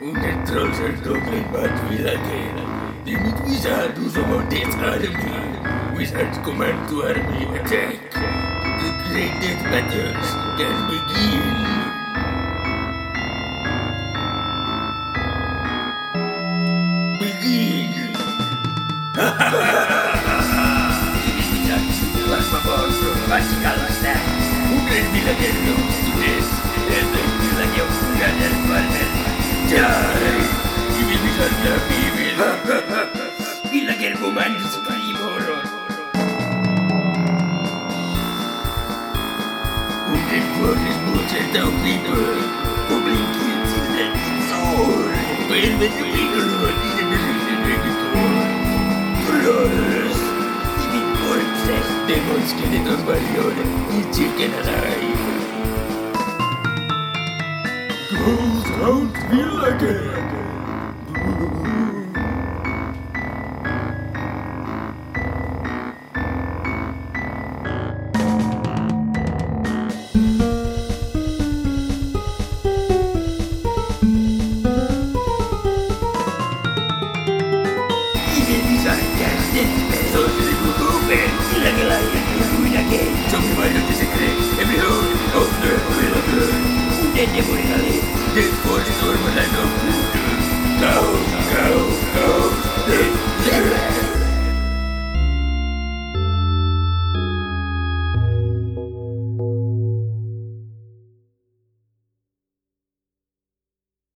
Und trolls are talking about Village. The meet wizard who's about death army. Wizards command to army attack. The great death battles can begin. Begin! Las favors from magical stacks. Un great villager knows to this. And the villager forgot their partner. Die! Evil wizard love evil. Villager command supreme horror. Und den Forest butcher down people. Goblin kills in the soul. When the people who are in the religion Trolls! Even corpses! Demon skeleton warrior! Eat chicken alive! Ghost Hound Village! Every hole of the will of blood. Then they put it